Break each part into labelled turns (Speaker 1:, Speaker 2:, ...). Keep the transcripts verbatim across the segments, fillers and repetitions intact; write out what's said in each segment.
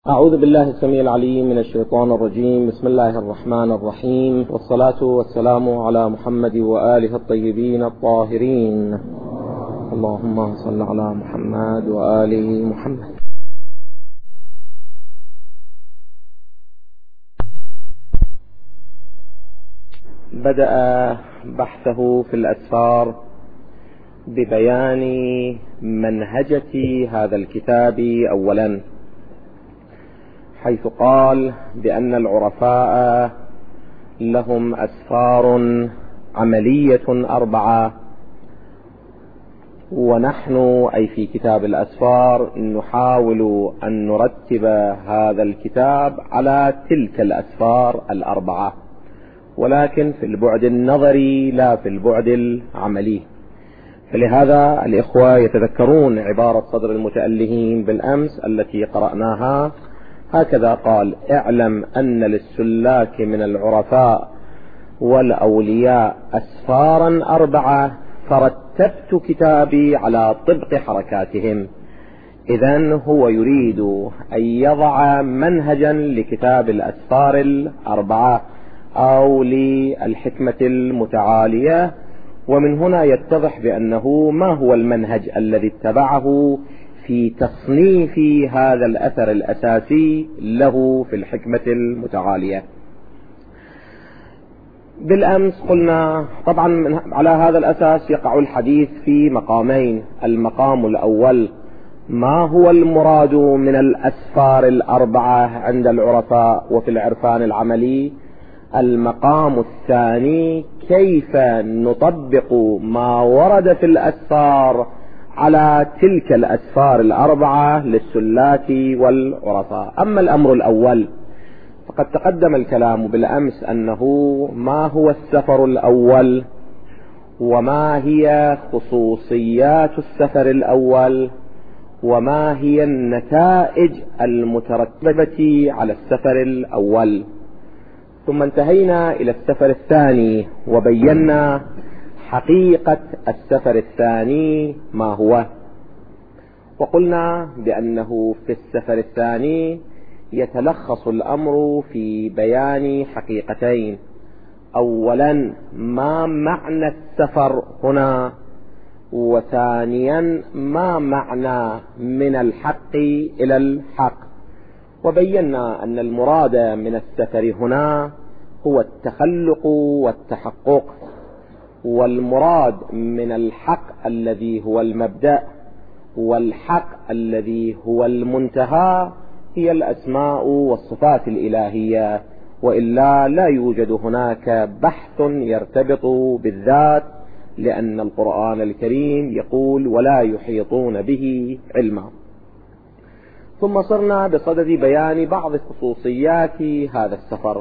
Speaker 1: أعوذ بالله السميع العليم من الشيطان الرجيم. بسم الله الرحمن الرحيم، والصلاة والسلام على محمد وآله الطيبين الطاهرين. اللهم صل على محمد وآل محمد. بدأ بحثه في الأسفار ببيان منهجة هذا الكتاب أولا، حيث قال بأن العرفاء لهم أسفار عملية أربعة، ونحن أي في كتاب الأسفار نحاول أن نرتب هذا الكتاب على تلك الأسفار الأربعة، ولكن في البعد النظري لا في البعد العملي. فلهذا الإخوة يتذكرون عبارة صدر المتألهين بالأمس التي قرأناها، هكذا قال: اعلم أن للسلاك من العرفاء والأولياء أسفارا أربعة، فرتبت كتابي على طبق حركاتهم. إذن هو يريد أن يضع منهجا لكتاب الأسفار الأربعة أو للحكمة المتعالية، ومن هنا يتضح بأنه ما هو المنهج الذي اتبعه في تصنيف هذا الأثر الأساسي له في الحكمة المتعالية. بالأمس قلنا طبعا على هذا الأساس يقع الحديث في مقامين. المقام الأول: ما هو المراد من الأسفار الأربعة عند العرفاء وفي العرفان العملي. المقام الثاني: كيف نطبق ما ورد في الأسفار على تلك الأسفار الأربعة للسلاك والعرفاء. أما الأمر الأول فقد تقدم الكلام بالأمس أنه ما هو السفر الأول، وما هي خصوصيات السفر الأول، وما هي النتائج المترتبة على السفر الأول. ثم انتهينا إلى السفر الثاني وبينا حقيقة السفر الثاني ما هو، وقلنا بأنه في السفر الثاني يتلخص الأمر في بيان حقيقتين: أولا ما معنى السفر هنا، وثانيا ما معنى من الحق إلى الحق. وبينا أن المراد من السفر هنا هو التخلق والتحقق، والمراد من الحق الذي هو المبدأ والحق الذي هو المنتهى هي الأسماء والصفات الإلهية، وإلا لا يوجد هناك بحث يرتبط بالذات، لأن القرآن الكريم يقول: ولا يحيطون به علما. ثم صرنا بصدد بيان بعض خصوصيات هذا السفر.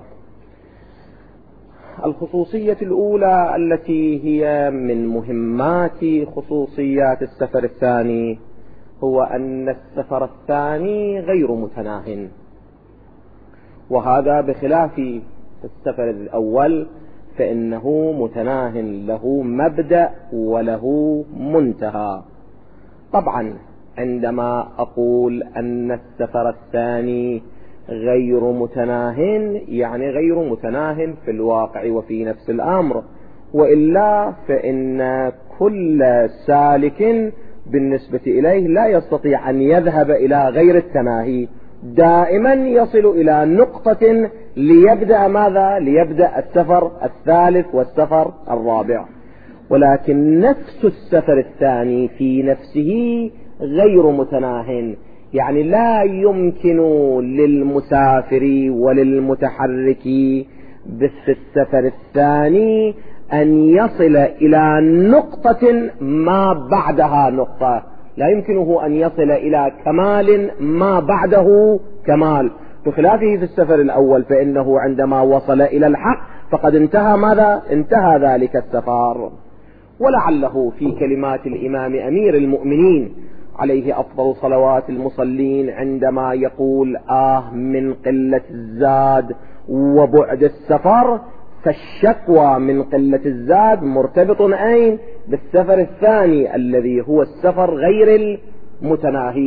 Speaker 1: الخصوصية الأولى التي هي من مهمات خصوصيات السفر الثاني هو أن السفر الثاني غير متناه، وهذا بخلاف السفر الأول فإنه متناه، له مبدأ وله منتهى. طبعا عندما أقول أن السفر الثاني غير متناه يعني غير متناه في الواقع وفي نفس الأمر، وإلا فإن كل سالك بالنسبة إليه لا يستطيع أن يذهب إلى غير التناهي، دائما يصل إلى نقطة ليبدأ ماذا؟ ليبدأ السفر الثالث والسفر الرابع. ولكن نفس السفر الثاني في نفسه غير متناه، يعني لا يمكن للمسافر وللمتحرك بالسفر الثاني أن يصل إلى نقطة ما بعدها نقطة، لا يمكنه أن يصل إلى كمال ما بعده كمال، بخلافه في السفر الأول فإنه عندما وصل إلى الحق فقد انتهى ماذا؟ انتهى ذلك السفر. ولعله في كلمات الإمام أمير المؤمنين عليه أفضل صلوات المصلين عندما يقول: آه من قلة الزاد وبعد السفر، فالشكوى من قلة الزاد مرتبط أين؟ بالسفر الثاني الذي هو السفر غير المتناهي.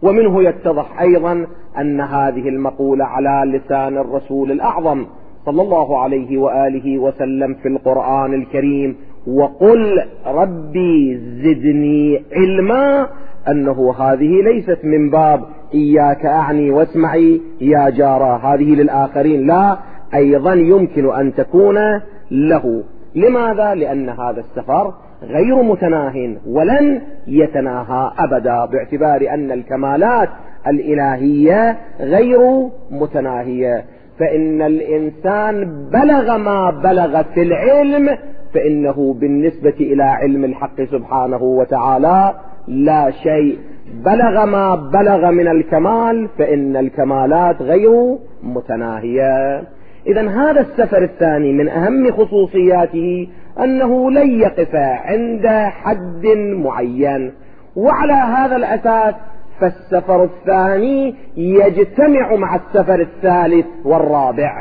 Speaker 1: ومنه يتضح أيضا أن هذه المقولة على لسان الرسول الأعظم صلى الله عليه وآله وسلم في القرآن الكريم: وقل ربي زدني علما، أنه هذه ليست من باب إياك أعني واسمعي يا جارة، هذه للآخرين، لا، أيضا يمكن أن تكون له. لماذا؟ لأن هذا السفر غير متناه ولن يتناهى أبدا، باعتبار أن الكمالات الإلهية غير متناهية. فإن الإنسان بلغ ما بلغ في العلم، فإنه بالنسبة إلى علم الحق سبحانه وتعالى لا شيء. بلغ ما بلغ من الكمال، فإن الكمالات غير متناهية. إذن هذا السفر الثاني من أهم خصوصياته أنه لن يقف عند حد معين، وعلى هذا الأساس فالسفر الثاني يجتمع مع السفر الثالث والرابع،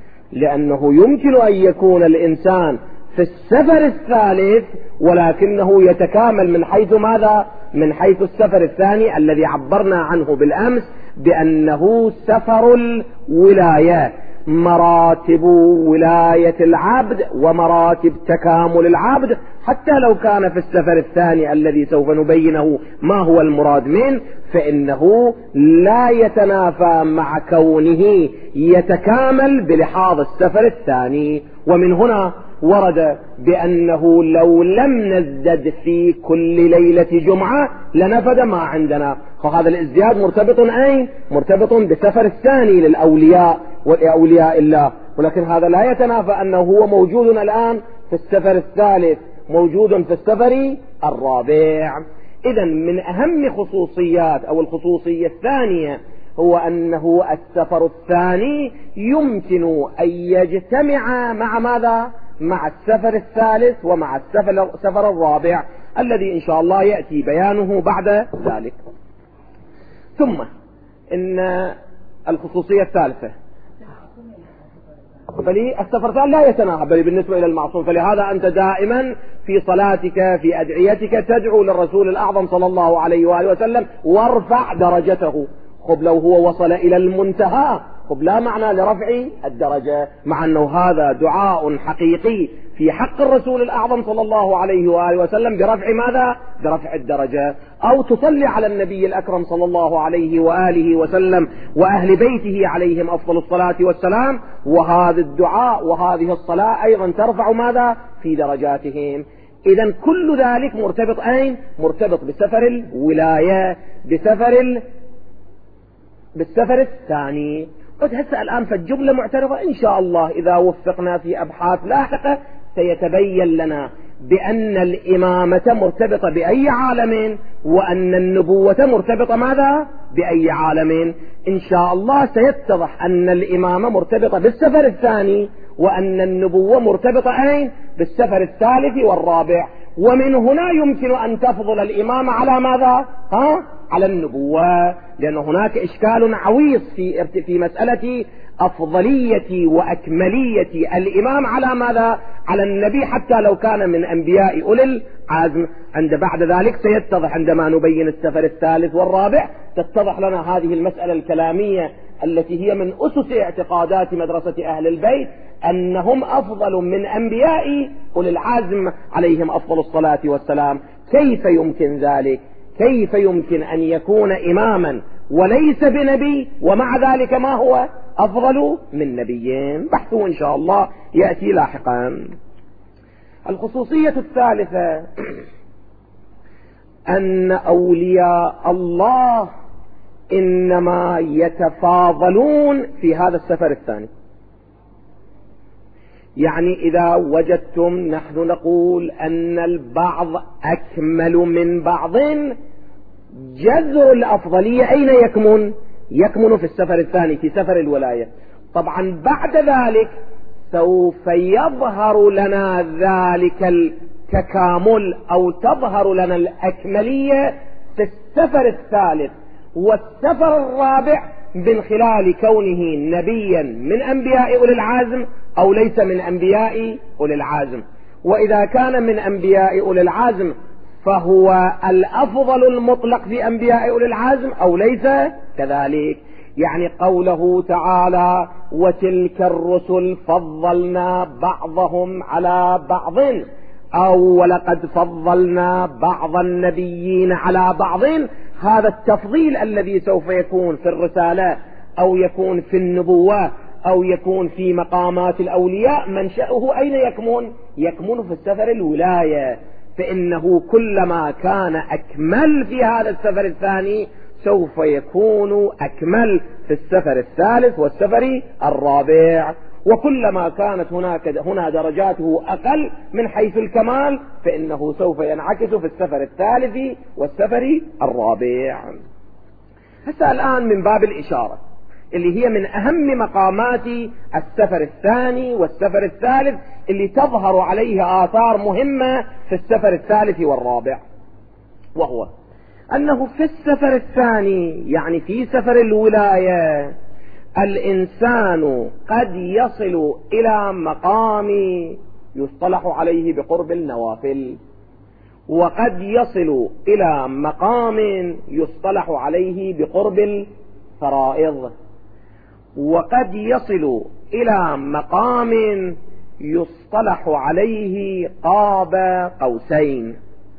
Speaker 1: لأنه يمكن أن يكون الإنسان في السفر الثالث ولكنه يتكامل من حيث ماذا؟ من حيث السفر الثاني الذي عبرنا عنه بالأمس بأنه سفر الولاية، مراتب ولاية العبد ومراتب تكامل العبد. حتى لو كان في السفر الثاني الذي سوف نبينه ما هو المراد منه، فإنه لا يتنافى مع كونه يتكامل بلحاظ السفر الثاني. ومن هنا ورد بأنه لو لم نزدد في كل ليلة جمعة لنفد ما عندنا. فهذا الازدياد مرتبط أين؟ مرتبط بسفر الثاني للأولياء وأولياء الله، ولكن هذا لا يتنافى أنه هو موجود الآن في السفر الثالث، موجود في السفر الرابع. إذن من أهم خصوصيات أو الخصوصية الثانية هو أنه السفر الثاني يمكن أن يجتمع مع ماذا؟ مع السفر الثالث ومع السفر, السفر الرابع الذي إن شاء الله يأتي بيانه بعد ذلك. ثم إن الخصوصية الثالثة فالسفر الثالث لا يتناهى بل بالنسبة إلى المعصوم، فلهذا أنت دائما في صلاتك في أدعيتك تدعو للرسول الأعظم صلى الله عليه وآله وسلم وارفع درجته. خب لو هو وصل إلى المنتهى، خب لا معنى لرفع الدرجة، مع أنه هذا دعاء حقيقي في حق الرسول الأعظم صلى الله عليه وآله وسلم برفع ماذا؟ برفع الدرجة. أو تصلي على النبي الأكرم صلى الله عليه وآله وسلم وأهل بيته عليهم أفضل الصلاة والسلام، وهذا الدعاء وهذه الصلاة أيضا ترفع ماذا؟ في درجاتهم. إذن كل ذلك مرتبط أين؟ مرتبط بسفر الولاية، بسفر ال... بالسفر الثاني. قد هسه الآن فالجملة معترضة، إن شاء الله إذا وفقنا في أبحاث لاحقة سيتبين لنا بأن الإمامة مرتبطة بأي عالم، وأن النبوة مرتبطة ماذا؟ بأي عالم. إن شاء الله سيتضح أن الإمامة مرتبطة بالسفر الثاني، وأن النبوة مرتبطة أين؟ بالسفر الثالث والرابع. ومن هنا يمكن أن تفضل الإمامة على ماذا؟ ها؟ على النبوة، لأن هناك إشكال عويص في في مسألة أفضلية وأكملية الإمام على ماذا؟ على النبي، حتى لو كان من أنبياء أولي العزم. عند بعد ذلك سيتضح عندما نبين السفر الثالث والرابع تتضح لنا هذه المسألة الكلامية التي هي من أسس اعتقادات مدرسة أهل البيت، أنهم أفضل من أنبياء أولي العزم عليهم أفضل الصلاة والسلام. كيف يمكن ذلك؟ كيف يمكن أن يكون إماما وليس بنبي ومع ذلك ما هو أفضل من نبيين؟ بحثه إن شاء الله يأتي لاحقا. الخصوصية الثالثة أن أولياء الله إنما يتفاضلون في هذا السفر الثاني. يعني إذا وجدتم نحن نقول أن البعض أكمل من بعض، جذر الأفضلية أين يكمن؟ يكمن في السفر الثاني، في سفر الولاية. طبعا بعد ذلك سوف يظهر لنا ذلك التكامل أو تظهر لنا الأكملية في السفر الثالث والسفر الرابع، من خلال كونه نبيا من أنبياء أولي العزم أو ليس من أنبياء أولي العزم. وإذا كان من أنبياء أولي العزم فهو الأفضل المطلق في أنبياء أولي العزم أو ليس كذلك؟ يعني قوله تعالى وتلك الرسل فضلنا بعضهم على بعض أو ولقد فضلنا بعض النبيين على بعض، هذا التفضيل الذي سوف يكون في الرسالة أو يكون في النبوة أو يكون في مقامات الأولياء منشأه أين يكمن؟ يكمن في السفر الولاية، فإنه كلما كان أكمل في هذا السفر الثاني سوف يكون أكمل في السفر الثالث والسفر الرابع، وكلما كانت هناك هنا درجاته أقل من حيث الكمال فإنه سوف ينعكس في السفر الثالث والسفر الرابع. هسه الآن من باب الإشارة اللي هي من أهم مقامات السفر الثاني والسفر الثالث اللي تظهر عليه آثار مهمة في السفر الثالث والرابع، وهو أنه في السفر الثاني يعني في سفر الولاية الإنسان قد يصل إلى مقام يصطلح عليه بقرب النوافل، وقد يصل إلى مقام يصطلح عليه بقرب الفرائض، وقد يصل إلى مقام يصطلح عليه قاب قوسين،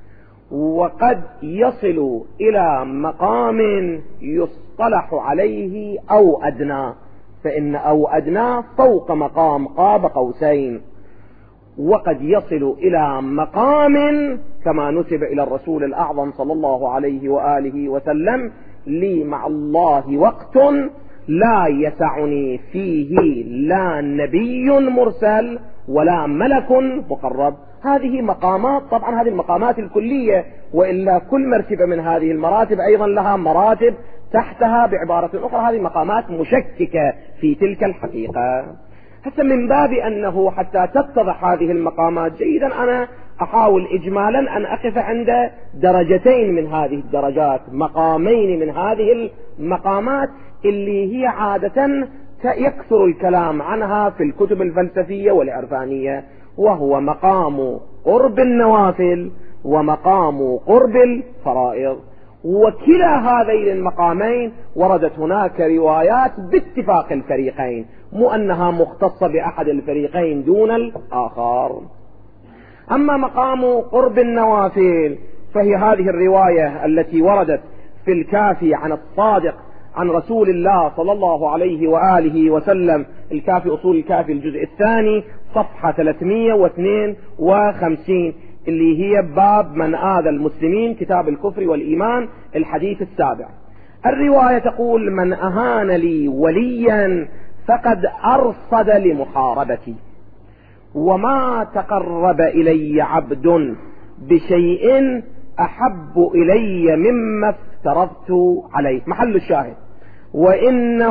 Speaker 1: وقد يصل إلى مقام يصطلح عليه أو أدنى، فإن أو أدنى فوق مقام قاب قوسين، وقد يصل إلى مقام كما نسب إلى الرسول الأعظم صلى الله عليه وآله وسلم لي مع الله وقت لا يسعني فيه لا نبي مرسل ولا ملك مقرب. هذه مقامات، طبعا هذه المقامات الكلية، وإلا كل مرتبة من هذه المراتب أيضا لها مراتب تحتها بعبارة أخرى، هذه مقامات مشككة في تلك الحقيقة. حتى من باب أنه حتى تتضح هذه المقامات جيدا أنا أحاول إجمالا أن أقف عند درجتين من هذه الدرجات، مقامين من هذه المقامات اللي هي عادة يكثر الكلام عنها في الكتب الفلسفية والعرفانية، وهو مقام قرب النوافل ومقام قرب الفرائض. وكلا هذين المقامين وردت هناك روايات باتفاق الفريقين، مو أنها مختصة بأحد الفريقين دون الآخر. أما مقام قرب النوافل فهي هذه الرواية التي وردت في الكافي عن الصادق عن رسول الله صلى الله عليه وآله وسلم، الكافي أصول الكافي الجزء الثاني صفحة ثلاثمائة واثنين وخمسين، اللي هي باب من آذى المسلمين كتاب الكفر والإيمان الحديث السابع. الرواية تقول من أهان لي وليا فقد أرصد لمحاربتي، وما تقرب إلي عبد بشيء أحب إلي مما افترضت عليه. محل الشاهد وإنه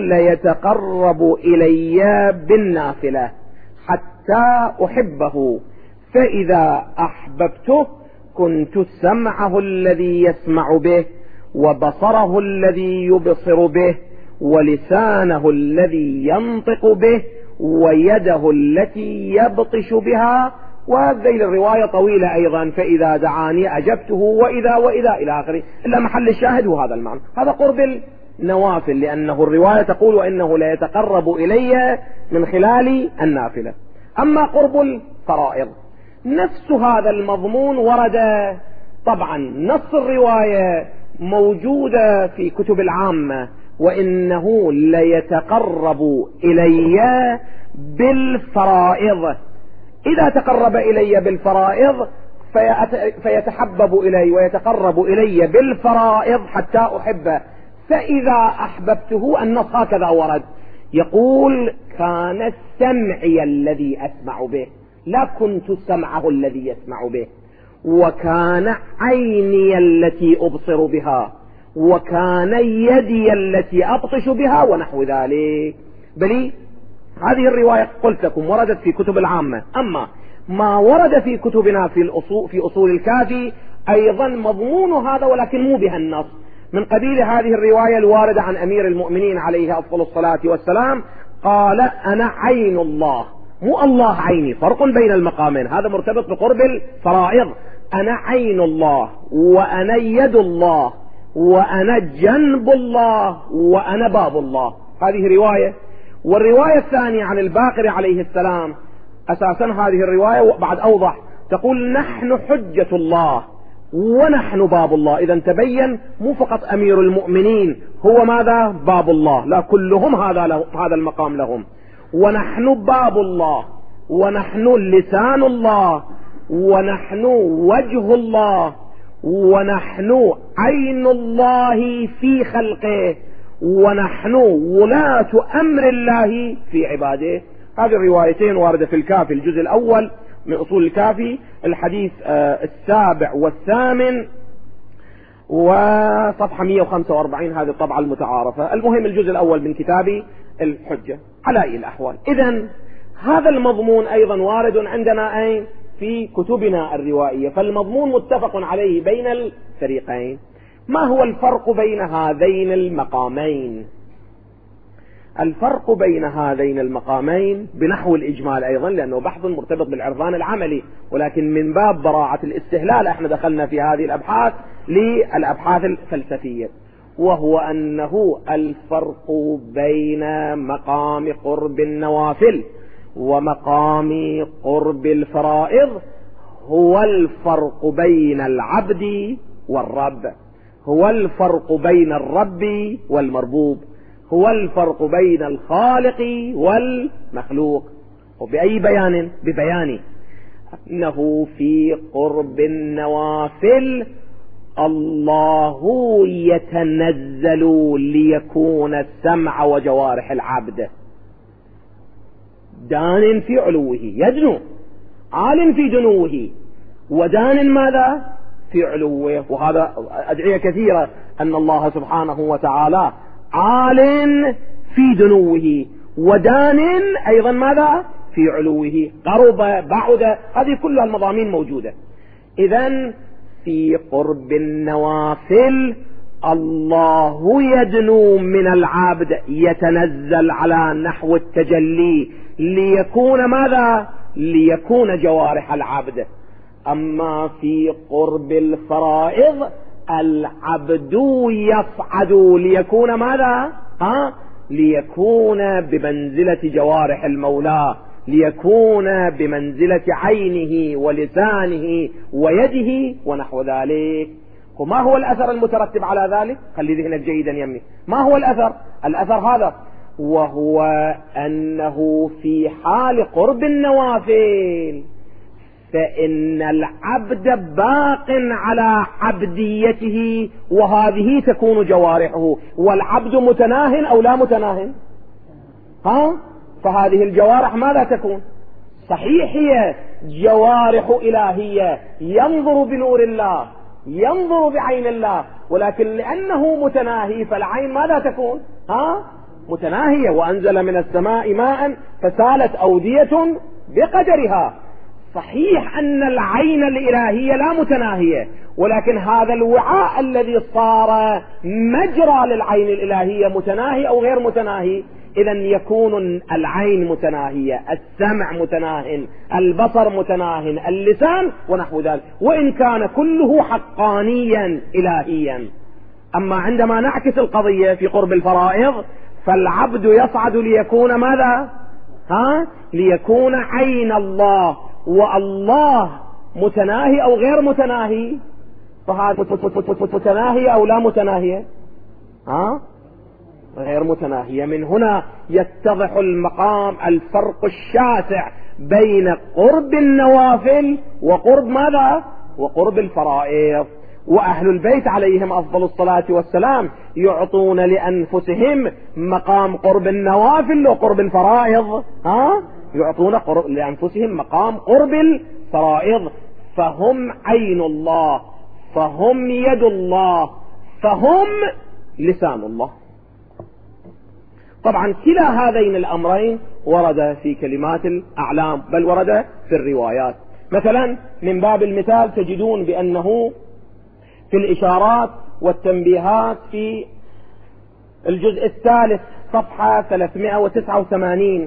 Speaker 1: ليتقرب إلي بالنافلة حتى أحبه، فإذا أحببته كنت سمعه الذي يسمع به وبصره الذي يبصر به ولسانه الذي ينطق به ويده التي يبطش بها. وهذه الرواية طويلة أيضا، فإذا دعاني أجبته وإذا وإذا إلى آخره، إلا محل الشاهد وهذا المعنى. هذا قرب النوافل، لأنه الرواية تقول وإنه لا يتقرب إلي من خلال النافلة. أما قرب الفرائض نفس هذا المضمون ورد، طبعا نص الرواية موجودة في كتب العامة، وإنه ليتقرب إلي بالفرائض. إذا تقرب إلي بالفرائض فيتحبب إلي ويتقرب إلي بالفرائض حتى أحبه، فإذا أحببته النص هكذا ورد، يقول كان سمعي الذي أسمع به، لا كنت سمعه الذي يسمع به، وكان عيني التي أبصر بها، وكان يدي التي أبطش بها، ونحو ذلك. بل هذه الرواية قلت لكم وردت في كتب العامة. أما ما ورد في كتبنا في الأصول في أصول الكافي أيضا مضمون هذا، ولكن مو بها النص، من قبيل هذه الرواية الواردة عن أمير المؤمنين عليه أفضل الصلاة والسلام، قال أنا عين الله، مو الله عيني، فرق بين المقامين، هذا مرتبط بقرب الفرائض. أنا عين الله، وأنا يد الله، وأنا جنب الله، وأنا باب الله. هذه رواية. والرواية الثانية عن الباقر عليه السلام، أساسا هذه الرواية بعد أوضح، تقول نحن حجة الله ونحن باب الله. إذا تبين مو فقط أمير المؤمنين هو ماذا؟ باب الله، لا، كلهم هذا له هذا المقام لهم. ونحن باب الله، ونحن لسان الله، ونحن وجه الله، ونحن عين الله في خلقه، ونحن ولاة أمر الله في عباده. هذه الروايتين واردة في الكافي الجزء الأول من أصول الكافي، الحديث السابع والثامن وصفحة مئة وخمسة وأربعين، هذه الطبعة المتعارفة. المهم الجزء الأول من كتابي الحجة على أي الأحوال. إذن هذا المضمون أيضا وارد عندنا أين؟ في كتبنا الروائية، فالمضمون متفق عليه بين الفريقين. ما هو الفرق بين هذين المقامين؟ الفرق بين هذين المقامين بنحو الإجمال أيضا، لأنه بحث مرتبط بالعرفان العملي، ولكن من باب براعة الاستهلال احنا دخلنا في هذه الأبحاث للأبحاث الفلسفية، وهو أنه الفرق بين مقام قرب النوافل ومقام قرب الفرائض هو الفرق بين العبد والرب، هو الفرق بين الرب والمربوب، هو الفرق بين الخالق والمخلوق. وبأي بيان؟ ببيان أنه في قرب النوافل الله يتنزل ليكون السمع وجوارح العبد دان في علوه، يدنو عال في دنوه، ودان ماذا؟ في علوه. وهذا أدعية كثيرة أن الله سبحانه وتعالى عال في دنوه، ودان أيضا ماذا؟ في علوه، قرب بعد، هذه كلها المضامين موجودة. إذن في قرب النوافل الله يدنو من العبد، يتنزل على نحو التجلي ليكون ماذا؟ ليكون جوارح العبد. أما في قرب الفرائض العبد يصعد ليكون ماذا؟ ها؟ ليكون بمنزلة جوارح المولى، ليكون بمنزلة عينه ولسانه ويده ونحو ذلك. وما هو الأثر المترتب على ذلك؟ خلي ذهنك جيدا يمي. ما هو الأثر؟ الأثر هذا، وهو أنه في حال قرب النوافل فإن العبد باق على عبديته، وهذه تكون جوارحه. والعبد متناه أو لا متناه؟ ها؟ فهذه الجوارح ماذا تكون؟ صحيح هي جوارح إلهية، ينظر بنور الله، ينظر بعين الله، ولكن لأنه متناهي فالعين ماذا تكون؟ ها؟ متناهية. وأنزل من السماء ماء فسالت أودية بقدرها. صحيح أن العين الإلهية لا متناهية، ولكن هذا الوعاء الذي صار مجرى للعين الإلهية متناهي أو غير متناهي. إذن يكون العين متناهية، السمع متناه، البصر متناه، اللسان ونحو ذلك، وإن كان كله حقانيا إلهيا. أما عندما نعكس القضية في قرب الفرائض فالعبد يصعد ليكون ماذا؟ ها؟ ليكون عين الله، والله متناهي أو غير متناهي؟ فهذا متناهي أو لا متناهية؟ ها؟ غير متناهية. من هنا يتضح المقام الفرق الشاسع بين قرب النوافل وقرب ماذا؟ وقرب الفرائض. وأهل البيت عليهم أفضل الصلاة والسلام يعطون لأنفسهم مقام قرب النوافل وقرب الفرائض، ها؟ يعطون قرب لأنفسهم مقام قرب الفرائض، فهم عين الله، فهم يد الله، فهم لسان الله. طبعا كلا هذين الأمرين ورد في كلمات الأعلام، بل ورد في الروايات. مثلا من باب المثال تجدون بأنه في الإشارات والتنبيهات في الجزء الثالث صفحة ثلاثمائة وتسعة وثمانين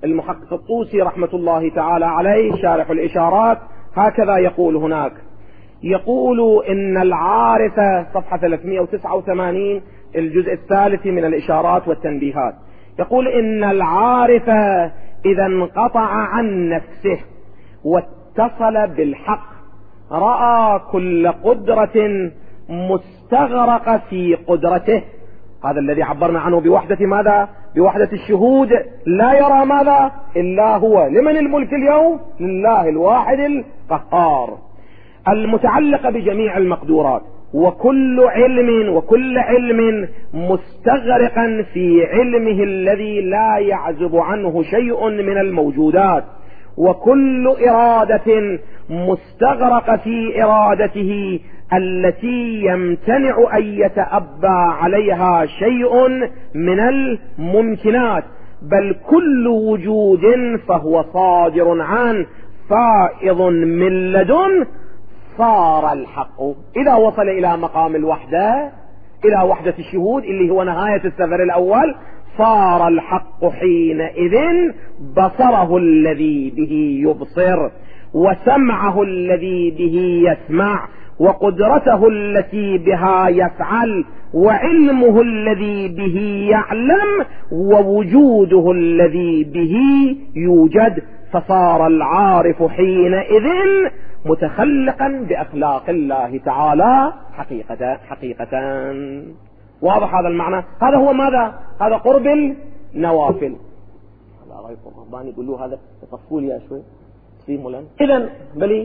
Speaker 1: المحقق الطوسي رحمة الله تعالى عليه شارح الإشارات هكذا يقول هناك: يقول إن العارف، صفحة ثلاثمائة وتسعة وثمانين الجزء الثالث من الإشارات والتنبيهات، يقول إن العارف إذا انقطع عن نفسه واتصل بالحق رأى كل قدرة مستغرق في قدرته. هذا الذي عبرنا عنه بوحدة ماذا؟ بوحدة الشهود. لا يرى ماذا إلا هو. لمن الملك اليوم؟ لله الواحد القهار، المتعلق بجميع المقدورات، وكل علم وكل علم مستغرقا في علمه الذي لا يعزب عنه شيء من الموجودات، وكل إرادة مستغرق في إرادته التي يمتنع أن يتأبى عليها شيء من الممكنات، بل كل وجود فهو صادر عن فائض من لدن صار الحق. إذا وصل إلى مقام الوحدة، إلى وحدة الشهود اللي هو نهاية السفر الأول، صار الحق حينئذ بصره الذي به يبصر، وسمعه الذي به يسمع، وقدرته التي بها يفعل، وعلمه الذي به يعلم، ووجوده الذي به يوجد. فصار العارف حينئذ متخلقا بأخلاق الله تعالى حقيقة حقيقة. واضح هذا المعنى؟ هذا هو ماذا؟ هذا قرب النوافل. هذا رأيكم الرهبان يقولوا هذا تفصول يا شوي سيمولا. إذن بلي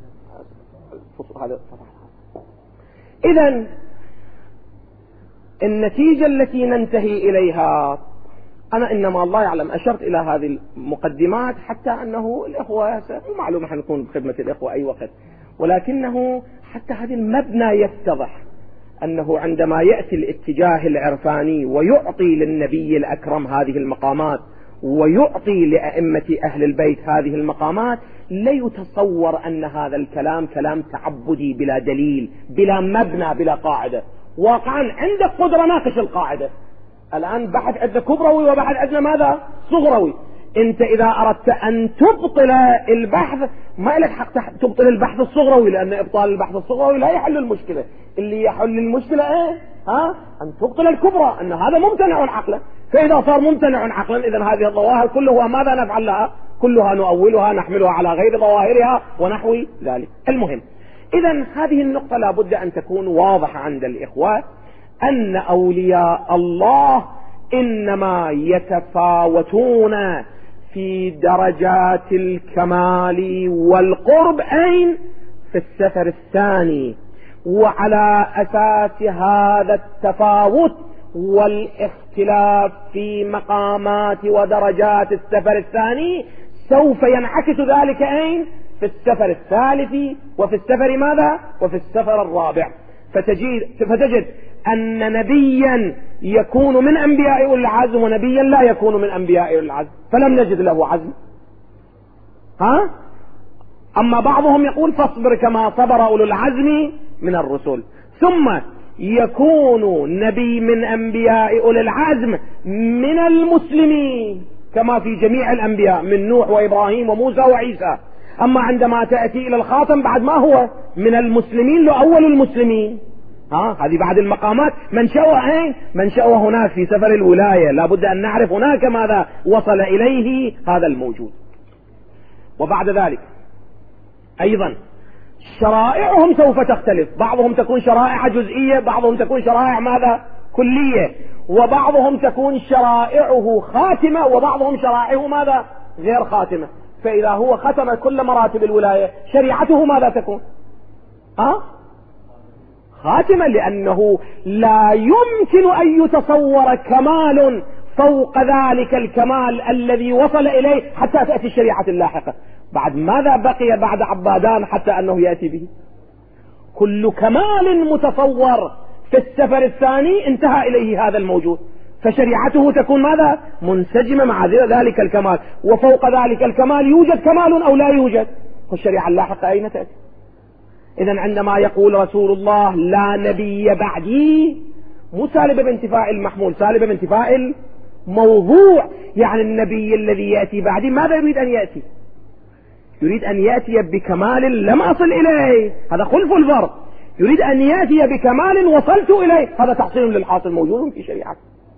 Speaker 1: هذا إذن النتيجة التي ننتهي إليها، أنا إنما الله يعلم أشرت إلى هذه المقدمات حتى أنه الإخوة معلوم احنا نكون بخدمة الإخوة أي وقت، ولكنه حتى هذا المبنى يتضح أنه عندما يأتي الاتجاه العرفاني ويعطي للنبي الأكرم هذه المقامات ويعطي لأئمة أهل البيت هذه المقامات، لا يتصور أن هذا الكلام كلام تعبدي بلا دليل بلا مبنى بلا قاعدة. واقعا عندك قدرة ناقش القاعدة. الآن بحث عندنا كبروي وبحث عندنا ماذا؟ صغروي. انت اذا اردت ان تبطل البحث ما لك حق تبطل البحث الصغروي، لان ابطال البحث الصغروي لا يحل المشكلة. اللي يحل المشكلة ايه؟ ها؟ ان تبطل الكبرى، ان هذا ممتنع عقلا. فاذا صار ممتنع عقلا اذا هذه الظواهر كلها ماذا نفعل لها؟ كلها نؤولها نحملها على غير ظواهرها ونحو ذلك. المهم اذا هذه النقطة لابد ان تكون واضحة عند الاخوة، ان اولياء الله انما يتفاوتون في درجات الكمال والقرب اين؟ في السفر الثاني. وعلى اساس هذا التفاوت والاختلاف في مقامات ودرجات السفر الثاني سوف ينعكس ذلك اين؟ في السفر الثالث، وفي السفر ماذا؟ وفي السفر الرابع. فتجد, فتجد أن نبيا يكون من أنبياء أولي العزم ونبيا لا يكون من أنبياء أولي العزم، فلم نجد له عزم. ها؟ أما بعضهم يقول فاصبر كما صبر أولو العزم من الرسل، ثم يكون نبي من أنبياء أولي العزم من المسلمين كما في جميع الأنبياء من نوح وإبراهيم وموسى وعيسى. أما عندما تأتي إلى الخاتم بعد ما هو من المسلمين لأول المسلمين. ها؟ هذه بعد المقامات منشأها اين؟ منشأها هناك في سفر الولاية. لابد أن نعرف هناك ماذا وصل إليه هذا الموجود. وبعد ذلك أيضا شرائعهم سوف تختلف، بعضهم تكون شرائع جزئية، بعضهم تكون شرائع ماذا؟ كلية، وبعضهم تكون شرائعه خاتمة، وبعضهم شرائعه ماذا؟ غير خاتمة. فإذا هو ختم كل مراتب الولاية شريعته ماذا تكون؟ ها؟ خاتمة، لأنه لا يمكن أن يتصور كمال فوق ذلك الكمال الذي وصل إليه حتى تأتي الشريعة اللاحقة. بعد ماذا بقي بعد عبادان حتى أنه يأتي به؟ كل كمال متصور في السفر الثاني انتهى إليه هذا الموجود، فشريعته تكون ماذا؟ منسجمة مع ذلك الكمال. وفوق ذلك الكمال يوجد كمال أو لا يوجد، والشريعة اللاحقة أين تأتي؟ إذن عندما يقول رسول الله لا نبي بعدي، مو سالبة بانتفاء المحمول، سالبة بانتفاء الموضوع. يعني النبي الذي يأتي بعدي ماذا يريد أن يأتي؟ يريد أن يأتي بكمال لم أصل إليه، هذا خلف الفرض. يريد أن يأتي بكمال وصلت إليه، هذا تحصيل للحاصل موجود في شريعة.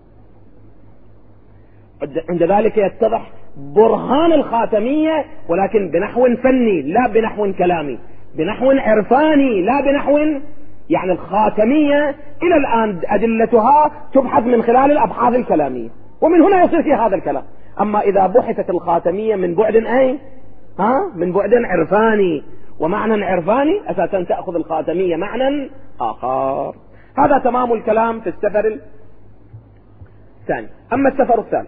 Speaker 1: عند ذلك يتضح برهان الخاتمية، ولكن بنحو فني لا بنحو كلامي، بنحو عرفاني لا بنحو، يعني الخاتمية إلى الآن أدلتها تبحث من خلال الأبحاث الكلامية، ومن هنا يصير في هذا الكلام. أما إذا بحثت الخاتمية من بعد أي ها من بعد عرفاني ومعنى عرفاني، أساسا تأخذ الخاتمية معنى آخر. هذا تمام الكلام في السفر الثاني. أما السفر الثالث،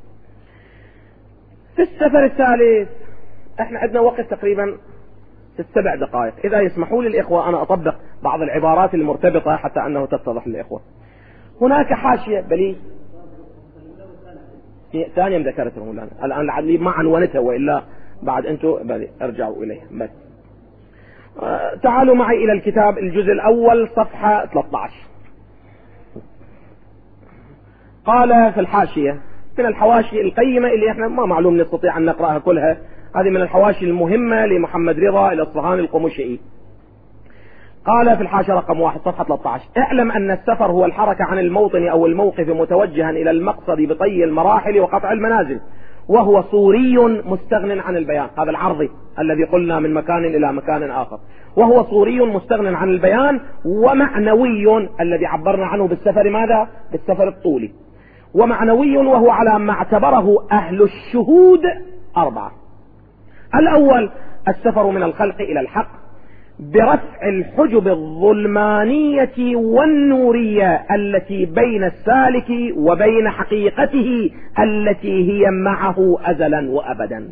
Speaker 1: في السفر الثالث احنا عندنا وقت تقريبا السبع دقائق. إذا يسمحوا لي الإخوة أنا أطبق بعض العبارات المرتبطة حتى أنه تتضح للإخوة. هناك حاشية بلي ثانية ذكرتهم الآن الآن لعلي ما عنونتها، وإلا بعد أنتوا بلي ارجعوا إليه. بس آه تعالوا معي إلى الكتاب الجزء الأول صفحة ثلاثة عشر. قال في الحاشية من الحواشي القيمة اللي احنا ما معلوم نستطيع أن نقرأها كلها، هذه من الحواشي المهمة لمحمد رضا الأصفهاني القمشئي. قال في الحاشية رقم واحد صفحة ثلاثة عشر: اعلم أن السفر هو الحركة عن الموطن أو الموقف متوجها إلى المقصد بطي المراحل وقطع المنازل، وهو صوري مستغن عن البيان. هذا العرضي الذي قلنا من مكان إلى مكان آخر، وهو صوري مستغن عن البيان، ومعنوي الذي عبرنا عنه بالسفر ماذا؟ بالسفر الطولي. ومعنوي وهو على ما اعتبره أهل الشهود أربعة. الأول السفر من الخلق إلى الحق برفع الحجب الظلمانية والنورية التي بين السالك وبين حقيقته التي هي معه أزلا وأبدا.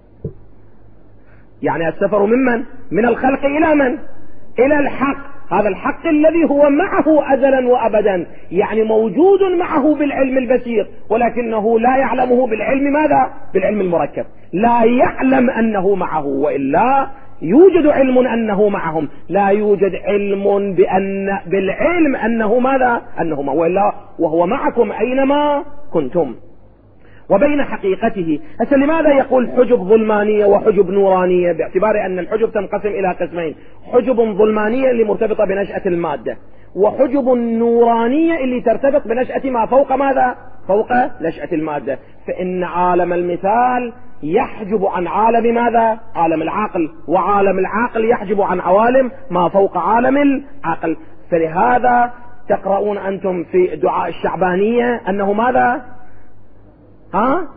Speaker 1: يعني السفر ممن؟ من الخلق إلى من؟ إلى الحق. هذا الحق الذي هو معه أزلا وأبدا، يعني موجود معه بالعلم البسيط، ولكنه لا يعلمه بالعلم ماذا؟ بالعلم المركب. لا يعلم أنه معه، وإلا يوجد علم أنه معهم، لا يوجد علم بأن بالعلم أنه ماذا؟ أنه معه، وإلا وهو معكم أينما كنتم. وبين حقيقته. هسه لماذا يقول حجب ظلمانية وحجب نورانية؟ باعتبار أن الحجب تنقسم إلى قسمين: حجب ظلمانية اللي مرتبطة بنشأة المادة، وحجب نورانية اللي ترتبط بنشأة ما فوق ماذا؟ فوق نشأة المادة. فإن عالم المثال يحجب عن عالم ماذا؟ عالم العقل، وعالم العقل يحجب عن عوالم ما فوق عالم العقل. فلهذا تقرؤون أنتم في دعاء الشعبانية أنه ماذا؟ ها؟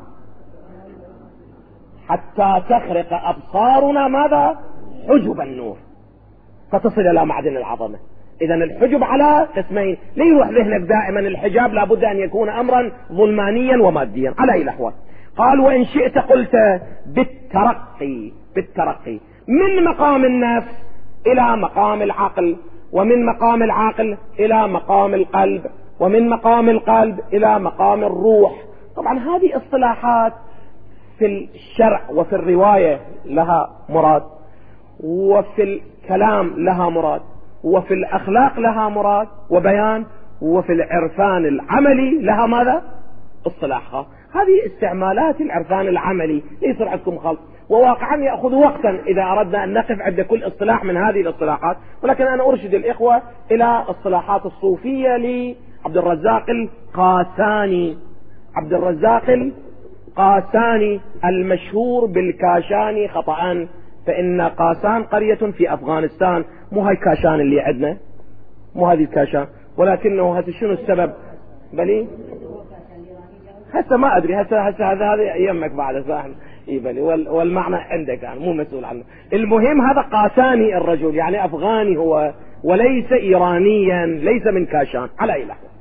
Speaker 1: حتى تخرق أبصارنا ماذا؟ حجب النور فتصل إلى معدن العظمة. إذا الحجب على قسمين، ليروح ذهنك دائما الحجاب لابد أن يكون أمرا ظلمانيا وماديا على أي الأحوال. قال: وإن شئت قلت بالترقي، بالترقي من مقام النفس إلى مقام العقل، ومن مقام العقل إلى مقام القلب، ومن مقام القلب إلى مقام الروح. طبعا هذه اصطلاحات في الشرع وفي الرواية لها مراد، وفي الكلام لها مراد، وفي الأخلاق لها مراد وبيان، وفي العرفان العملي لها ماذا؟ اصطلاحها. هذه استعمالات العرفان العملي ليس عندكم خلط، وواقعا يأخذ وقتا إذا أردنا أن نقف عند كل اصطلاح من هذه الاصطلاحات، ولكن أنا أرشد الإخوة إلى اصطلاحات الصوفية لعبد الرزاق القاساني. عبد الرزاق القاساني المشهور بالكاشاني خطأ، فإن قاسان قرية في أفغانستان، مو هاي كاشان اللي عندنا، مو هذه الكاشان، ولكنه هسه شنو السبب؟ بلي هسه ما أدري، هسه هسه هذا هذا يمك بعد فاهم إيه بلي، والمعنى عندك يعني مو مسؤول عنه. المهم هذا قاساني الرجل، يعني أفغاني هو وليس إيرانيا، ليس من كاشان على أي لحظة.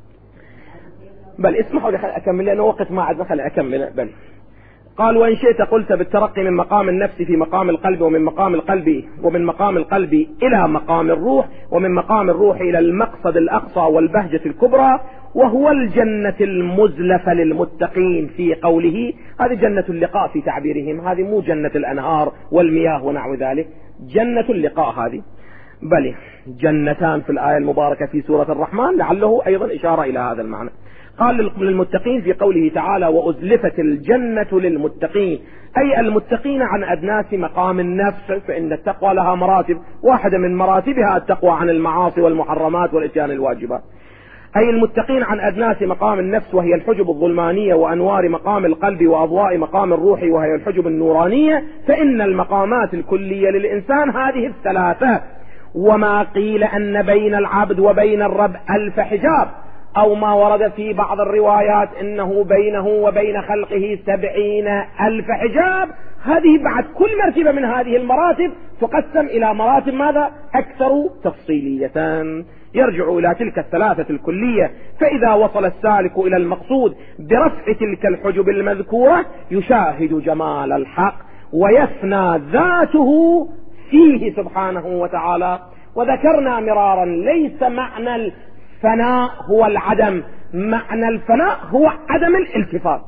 Speaker 1: بل اسمحوا لي خلي أكمل لأنه وقت ما عدنا، خلي أكمل. بل قال: وإن شئت قلت بالترقي من مقام النفس في مقام القلب، ومن مقام القلب ومن مقام القلب إلى مقام الروح، ومن مقام الروح إلى المقصد الأقصى والبهجة الكبرى، وهو الجنة المزلفة للمتقين في قوله. هذه جنة اللقاء في تعبيرهم، هذه مو جنة الأنهار والمياه ونحو ذلك، جنة اللقاء هذه. بل جنتان في الآية المباركة في سورة الرحمن، لعله أيضا إشارة إلى هذا المعنى. قال للمتقين في قوله تعالى وأزلفت الجنة للمتقين، أي المتقين عن أدناس مقام النفس، فإن التقوى لها مراتب، واحدة من مراتبها التقوى عن المعاصي والمحرمات والإتيان الواجبات، أي المتقين عن أدناس مقام النفس وهي الحجب الظلمانية وأنوار مقام القلب وأضواء مقام الروح وهي الحجب النورانية. فإن المقامات الكلية للإنسان هذه الثلاثة. وما قيل أن بين العبد وبين الرب ألف حجاب، أو ما ورد في بعض الروايات إنه بينه وبين خلقه سبعين ألف حجاب، هذه بعد كل مرتبة من هذه المراتب تقسم إلى مراتب ماذا؟ أكثر تفصيلية، يرجع إلى تلك الثلاثة الكلية. فإذا وصل السالك إلى المقصود برفع تلك الحجب المذكورة يشاهد جمال الحق ويفنى ذاته فيه سبحانه وتعالى. وذكرنا مرارا ليس معنى الفناء هو العدم، معنى الفناء هو عدم الالتفات.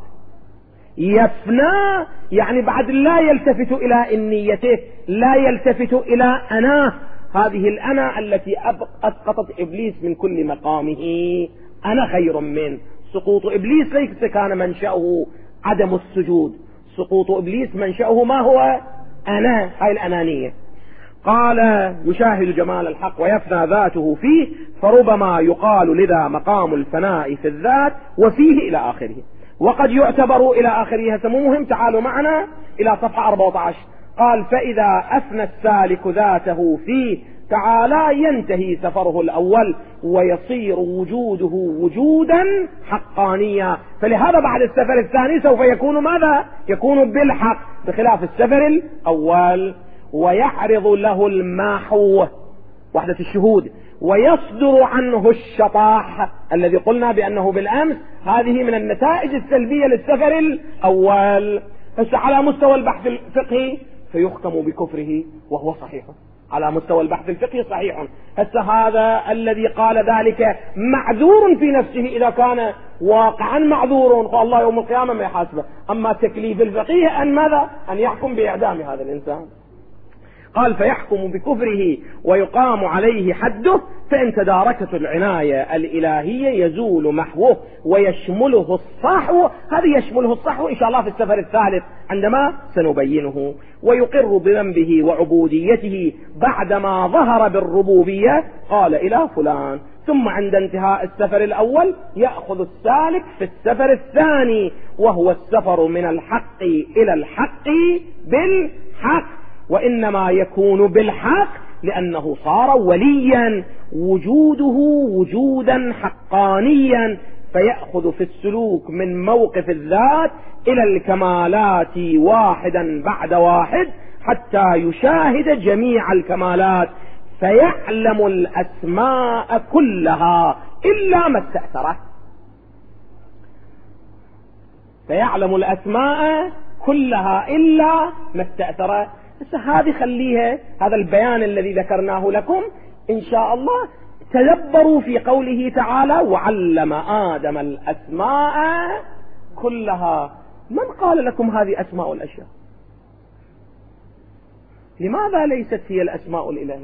Speaker 1: يفنى يعني بعد لا يلتفت إلى إنيته، لا يلتفت إلى أناه، هذه الأنا التي أسقطت إبليس من كل مقامه، أنا خير منه. سقوط إبليس ليس كان منشأه عدم السجود، سقوط إبليس منشأه ما هو؟ أنا، هاي الأنانية. قال يشاهد جمال الحق ويفنى ذاته فيه، فربما يقال لذا مقام الفناء في الذات وفيه إلى آخره. وقد يعتبر إلى آخره، هسه مو مهم، تعالوا معنا إلى صفحة أربعة عشر. قال فإذا أفنى السالك ذاته فيه تعالى ينتهي سفره الأول ويصير وجوده وجودا حقانيا. فلهذا بعد السفر الثاني سوف يكون ماذا؟ يكون بالحق بخلاف السفر الأول. ويعرض له الماحو وحدة الشهود ويصدر عنه الشطاح الذي قلنا بأنه بالأمس هذه من النتائج السلبية للسفر الأول. بس على مستوى البحث الفقهي فيحكم بكفره وهو صحيح، على مستوى البحث الفقهي صحيح. هسه هذا الذي قال ذلك معذور في نفسه إذا كان واقعا معذور، فالله يوم القيامة ما يحاسبه. أما تكليف الفقيه أن ماذا؟ أن يحكم بإعدام هذا الإنسان. قال فيحكم بكفره ويقام عليه حده، فإن تداركته العناية الإلهية يزول محوه ويشمله الصحو. هذا يشمله الصحو إن شاء الله في السفر الثالث عندما سنبينه. ويقر بذنبه وعبوديته بعدما ظهر بالربوبية، قال إلى فلان. ثم عند انتهاء السفر الأول يأخذ السالك في السفر الثاني، وهو السفر من الحق إلى الحق بالحق. وإنما يكون بالحق لأنه صار وليا، وجوده وجودا حقانيا، فيأخذ في السلوك من موقف الذات إلى الكمالات واحدا بعد واحد حتى يشاهد جميع الكمالات، فيعلم الأسماء كلها إلا ما استأثره. فيعلم الأسماء كلها إلا ما استأثره. بس هذه خليها، هذا البيان الذي ذكرناه لكم إن شاء الله تدبروا في قوله تعالى وعلم آدم الأسماء كلها. من قال لكم هذه أسماء الأشياء؟ لماذا ليست هي الأسماء الإلهية؟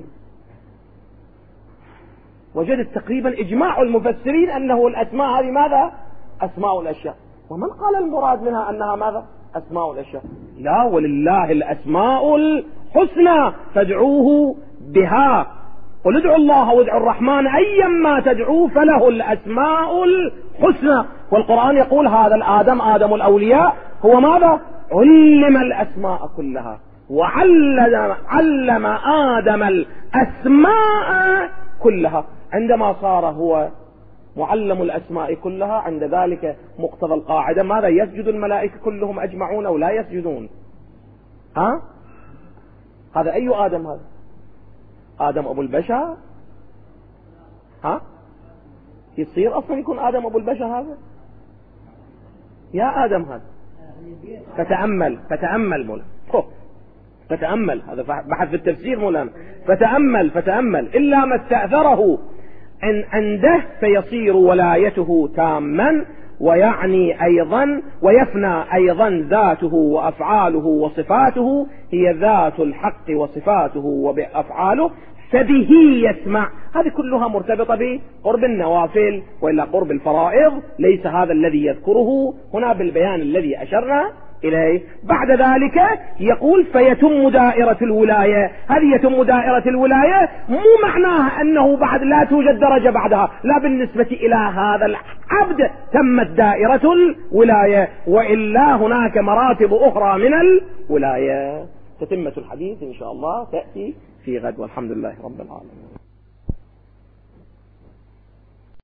Speaker 1: وجدت تقريبا إجماع المفسرين أنه الأسماء هذه ماذا؟ أسماء الأشياء. ومن قال المراد منها أنها ماذا؟ أسماء الأشياء. لا، ولله الأسماء الحسنى فادعوه بها، قل ادعوا الله وادعوا الرحمن أيما تدعوا فله الأسماء الحسنى. والقرآن يقول هذا الآدم آدم الأولياء هو ماذا؟ علم الأسماء كلها، وعلم علم آدم الأسماء كلها. عندما صار هو معلم الأسماء كلها، عند ذلك مقتضى القاعدة ماذا؟ يسجد الملائكة كلهم أجمعون أو لا يسجدون؟ ها؟ هذا أي آدم هذا؟ آدم أبو البشر؟ ها؟ يصير أصلا يكون آدم أبو البشر هذا؟ يا آدم هذا فتأمل فتأمل مولانا، فتأمل، هذا بحث في التفسير مولانا. فتأمل فتأمل إلا ما استأثره إن عنده فيصير ولايته تاما. ويعني أيضا ويفنى أيضا ذاته وأفعاله وصفاته، هي ذات الحق وصفاته وأفعاله فبه يسمع. هذه كلها مرتبطة بقرب النوافل، وإلا قرب الفرائض ليس هذا الذي يذكره هنا بالبيان الذي أشرنا إليه. بعد ذلك يقول فيتم دائرة الولاية. هذه يتم دائرة الولاية مو معناها أنه بعد لا توجد درجة بعدها، لا، بالنسبة إلى هذا العبد تمت دائرة الولاية، وإلا هناك مراتب أخرى من الولاية. تتمة الحديث إن شاء الله تأتي في غد، والحمد لله رب العالمين.